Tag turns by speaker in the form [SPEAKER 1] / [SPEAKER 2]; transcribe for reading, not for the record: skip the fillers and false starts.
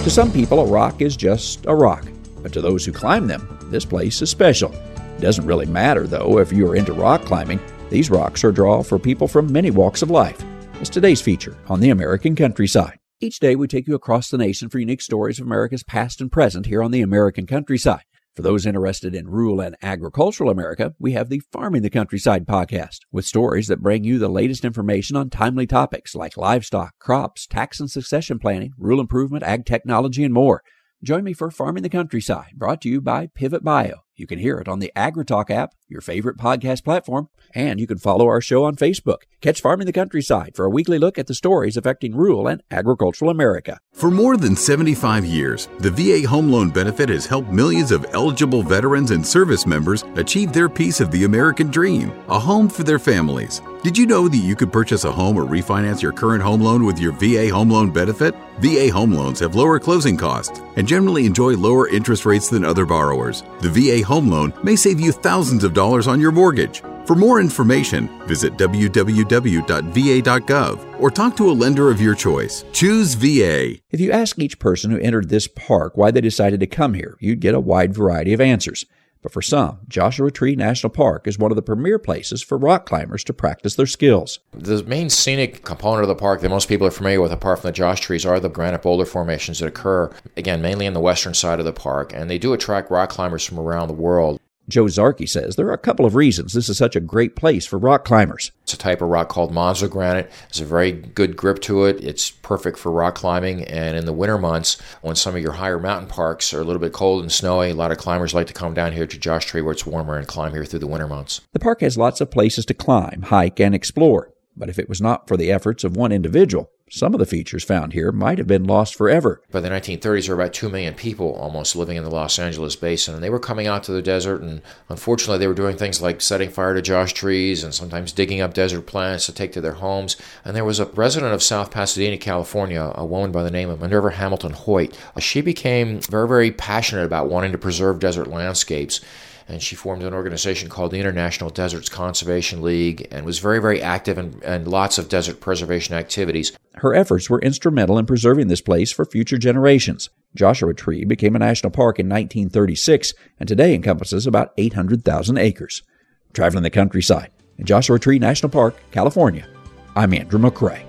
[SPEAKER 1] To some people, a rock is just a rock, but to those who climb them, this place is special. It doesn't really matter, though, if you are into rock climbing. These rocks are a draw for people from many walks of life. It's today's feature on the American Countryside. Each day, we take you across the nation for unique stories of America's past and present here on the American Countryside. For those interested in rural and agricultural America, we have the Farming the Countryside podcast, with stories that bring you the latest information on timely topics like livestock, crops, tax and succession planning, rural improvement, ag technology, and more. Join me for Farming the Countryside, brought to you by Pivot Bio. You can hear it on the AgriTalk app, your favorite podcast platform, and you can follow our show on Facebook. Catch Farming the Countryside for a weekly look at the stories affecting rural and agricultural America.
[SPEAKER 2] For more than 75 years, the VA Home Loan Benefit has helped millions of eligible veterans and service members achieve their piece of the American dream, a home for their families. Did you know that you could purchase a home or refinance your current home loan with your VA Home Loan Benefit? VA home loans have lower closing costs and generally enjoy lower interest rates than other borrowers. The VA Home Loan may save you thousands of dollars on your mortgage. For more information, visit www.va.gov or talk to a lender of your choice. Choose VA.
[SPEAKER 1] If you ask each person who entered this park why they decided to come here, you'd get a wide variety of answers. But for some, Joshua Tree National Park is one of the premier places for rock climbers to practice their skills.
[SPEAKER 3] The main scenic component of the park that most people are familiar with, apart from the Joshua Trees, are the granite boulder formations that occur, again, mainly in the western side of the park, and they do attract rock climbers from around the world.
[SPEAKER 1] Joe Zarkey says there are a couple of reasons this is such a great place for rock climbers.
[SPEAKER 3] It's a type of rock called Monza granite. It's a very good grip to it. It's perfect for rock climbing. And in the winter months, when some of your higher mountain parks are a little bit cold and snowy, a lot of climbers like to come down here to Joshua Tree where it's warmer and climb here through the winter months.
[SPEAKER 1] The park has lots of places to climb, hike, and explore. But if it was not for the efforts of one individual, some of the features found here might have been lost forever.
[SPEAKER 3] By the 1930s, there were about 2 million people almost living in the Los Angeles basin, and they were coming out to the desert, and unfortunately they were doing things like setting fire to Joshua Trees and sometimes digging up desert plants to take to their homes. And there was a resident of South Pasadena, California, a woman by the name of Minerva Hamilton Hoyt. She became very, very passionate about wanting to preserve desert landscapes. And she formed an organization called the International Deserts Conservation League and was very, very active in lots of desert preservation activities.
[SPEAKER 1] Her efforts were instrumental in preserving this place for future generations. Joshua Tree became a national park in 1936 and today encompasses about 800,000 acres. Traveling the countryside in Joshua Tree National Park, California, I'm Andrew McCrae.